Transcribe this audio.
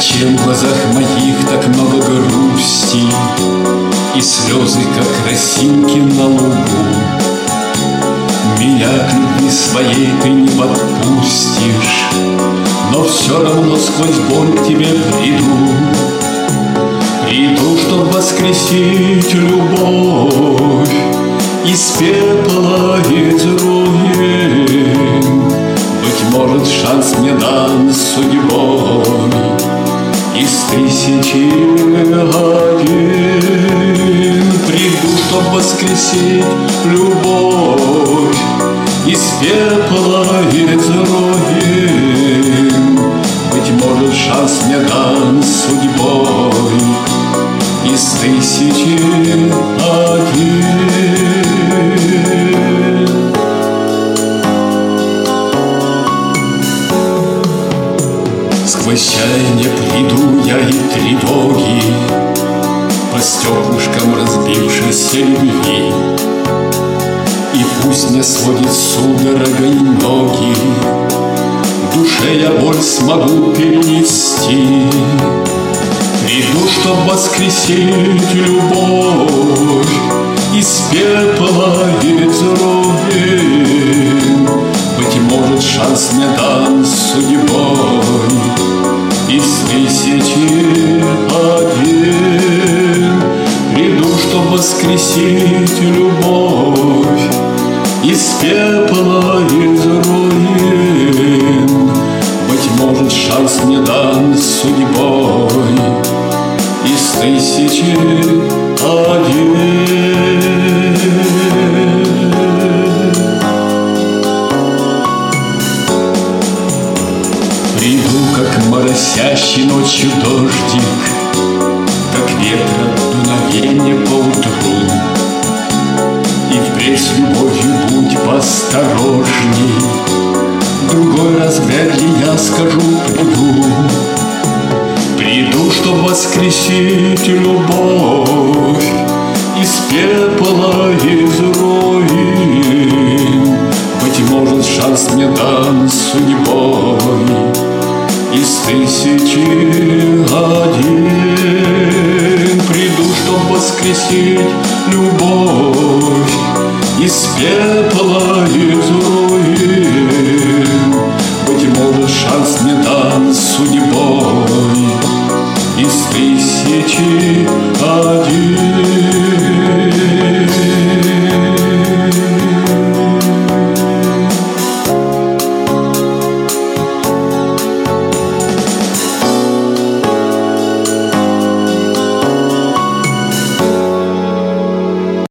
Зачем в глазах моих так много грусти и слезы, как росинки на лугу? Меня к любви своей ты не подпустишь, но все равно сквозь боль к тебе приду. Приду, чтоб воскресить любовь из пепла, из руин. Быть может, шанс мне дан судьбой из тысячи один. Приду, чтоб воскресить любовь из пепла, из руин. Быть может, шанс мне дан судьбой из тысячи один. Сквозь чаяние приду я и тревоги по стеклышкам разбившейся любви. И пусть мне сводит судорогой ноги, в душе я боль смогу перенести. Приду, чтоб воскресить любовь из пепла, из руин. Быть может, шанс мне дан судьбой из тысячи один. Приду, чтоб воскресить любовь из пепла, из руин. Быть может, шанс мне дан судьбой из тысячи один. Приду, как моросящий ночью дождик, как ветра дуновенье поутру. И впредь с любовью будь поосторожней, другой раз вряд ли я скажу приду. Приду, чтоб воскресить любовь из пепла, из руин. Быть может, шанс мне дан судьбой из тысячи один. Приду, чтоб воскресить любовь из пепла, из руин.